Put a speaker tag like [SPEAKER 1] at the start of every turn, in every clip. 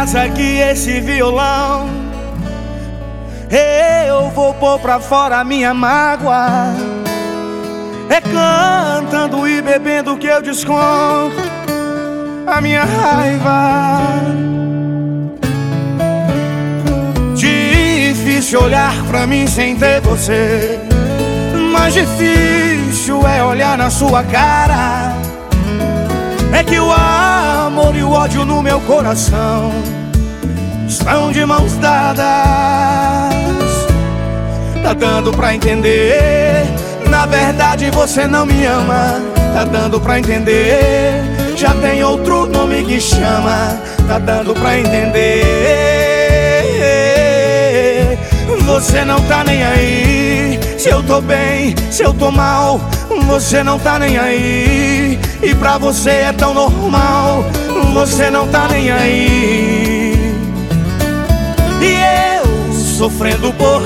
[SPEAKER 1] casa que esse violão eu vou pôr pra fora a minha mágoa. É cantando e bebendo que eu desconto a minha raiva. Difícil olhar pra mim sem ter você, mais difícil é olhar na sua cara. É que o amor e o ódio no meu coração estão de mãos dadas. Tá dando pra entender, na verdade você não me ama. Tá dando pra entender, já tem outro nome que chama. Tá dando pra entender, você não tá nem aí. Se eu tô bem, se eu tô mal, você não tá nem aí. E pra você é tão normal, você não tá nem aí. E eu sofrendo por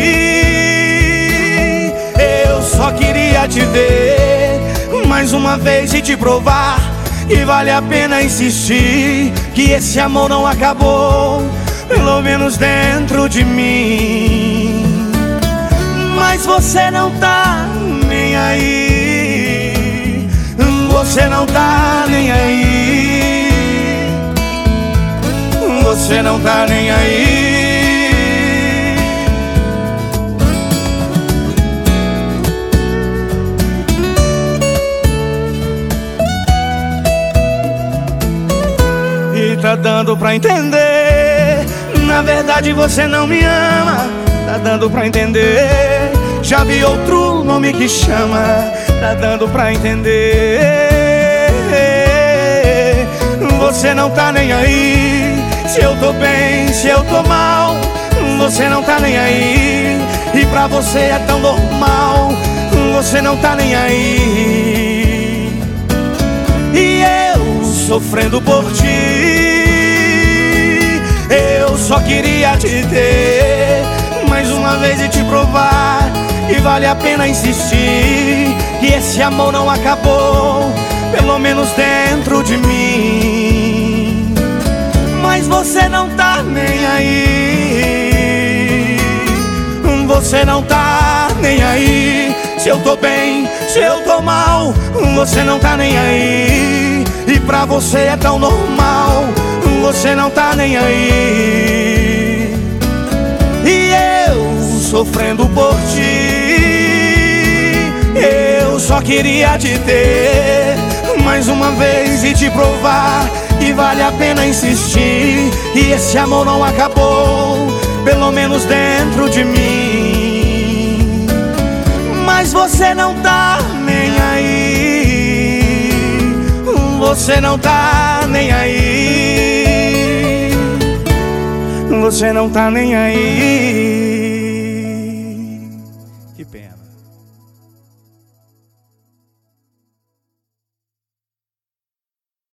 [SPEAKER 1] ti, eu só queria te ver mais uma vez e te provar que vale a pena insistir, que esse amor não acabou, pelo menos dentro de mim. Mas você não tá nem aí, você não tá nem aí, você não tá nem aí. E tá dando pra entender, na verdade você não me ama. Tá dando pra entender, já vi outro nome que chama. Tá dando pra entender, você não tá nem aí. Se eu tô bem, se eu tô mal, você não tá nem aí. E pra você é tão normal, você não tá nem aí. E eu sofrendo por ti, eu só queria te ter mais uma vez e te provar que vale a pena insistir, que esse amor não acabou, pelo menos dentro de mim. Mas você não tá nem aí, você não tá nem aí. Se eu tô bem, se eu tô mal, você não tá nem aí. E pra você é tão normal, você não tá nem aí. E eu sofrendo por ti, eu só queria te ter mais uma vez e te provar que vale a pena insistir, e esse amor não acabou, pelo menos dentro de mim. Mas você não tá nem aí, você não tá nem aí, você não tá nem aí. Que pena.